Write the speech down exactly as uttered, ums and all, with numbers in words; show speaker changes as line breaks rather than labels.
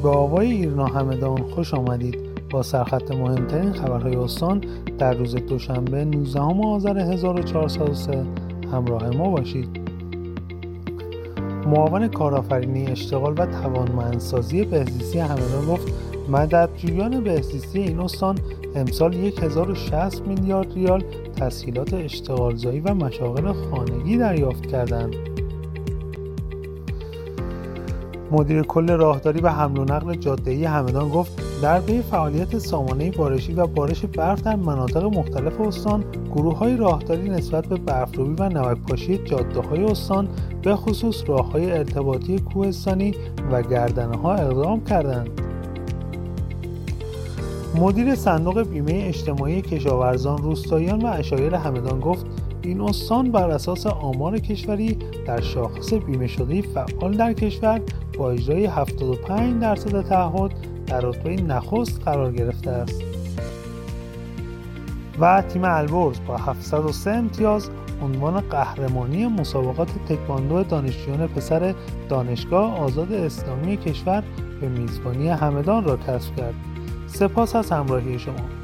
به آوای ایرنا همدان خوش آمدید. با سرخط مهمترین خبرهای استان در روز دوشنبه نوزدهم آذر هزار و چهارصد و سه همراه ما باشید. معاون کارآفرینی، اشتغال و توانمندسازی بهزیستی همدان گفت مددجویان بهزیستی این استان امسال هزار و شصت میلیارد ریال تسهیلات اشتغالزایی و مشاغل خانگی دریافت کردند. مدیر کل راهداری و حمل و نقل جاده‌ای همدان گفت در پی فعالیت سامانه بارشی و بارش برف در مناطق مختلف استان، گروه‌های راهداری نسبت به برف‌روبی و نمک‌پاشی جاده‌های استان به خصوص راه‌های ارتباطی کوهستانی و گردنه‌ها اقدام کردند. مدیر صندوق بیمه اجتماعی کشاورزان، روستاییان و عشایر همدان گفت این استان بر اساس آمار کشوری در شاخص بیمه شده فعال در کشور با اجرای هفتاد و پنج درصد تعهد در رتبه نخست قرار گرفته است. و تیم البرز با هفتصد و سه امتیاز عنوان قهرمانی مسابقات تکواندو دانشجویان پسر دانشگاه آزاد اسلامی کشور به میزبانی همدان را کسب کرد. سپاس از همراهی شما.